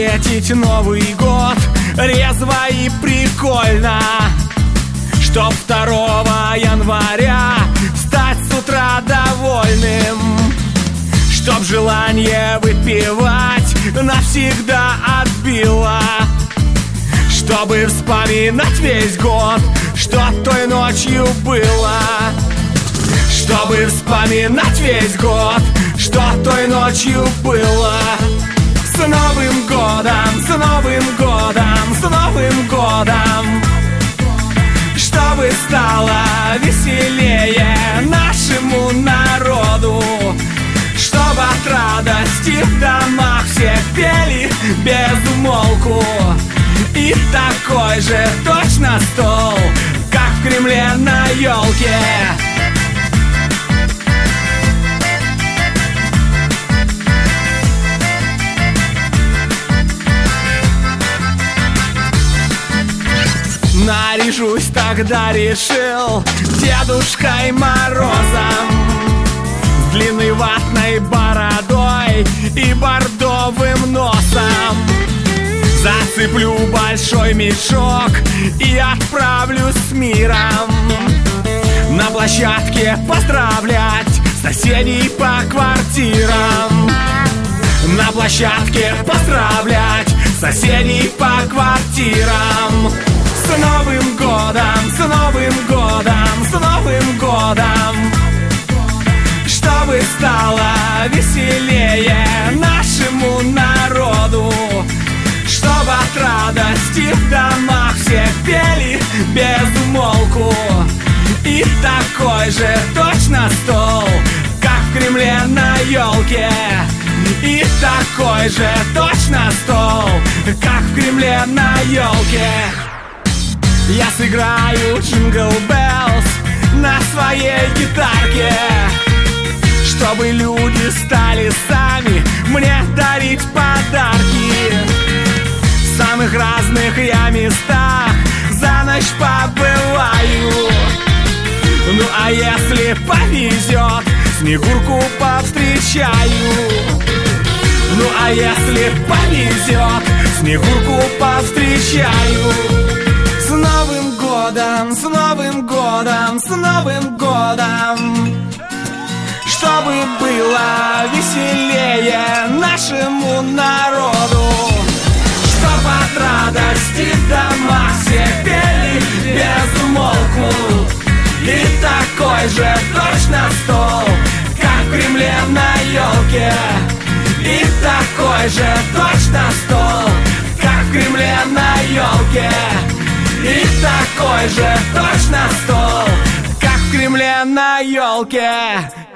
встретить Новый год резво и прикольно, чтоб 2 января стать с утра довольным, чтоб желание выпивать навсегда отбило, чтобы вспоминать весь год, что той ночью было, чтобы вспоминать весь год, что той ночью было. С Новым годом, с Новым годом, с Новым годом, чтобы стало веселее нашему народу, чтобы от радости в домах все пели без умолку. И такой же точно стол, как в Кремле на елке. Наряжусь тогда, решил, Дедушкой Морозом, с длинной ватной бородой и бордовым носом. Зацеплю большой мешок и отправлюсь с миром на площадке поздравлять соседей по квартирам. На площадке поздравлять соседей по квартирам. С Новым годом, с Новым годом, с Новым годом, чтобы стало веселее нашему народу, чтобы от радости в домах все пели без умолку. И такой же точно стол, как в Кремле на елке. И такой же точно стол, как в Кремле на елке. Я сыграю Jingle Bells на своей гитарке, чтобы люди стали сами мне дарить подарки. В самых разных я местах за ночь побываю. Ну а если повезет, Снегурку повстречаю. Ну а если повезет, Снегурку повстречаю. С Новым годом, с Новым годом, с Новым годом, чтобы было веселее нашему народу, чтоб от радости в домах все пели без умолку. И такой же точно стол, как в Кремле на елке. И такой же точно стол, как в Кремле на елке. И такой же точно стол, как в Кремле на елке.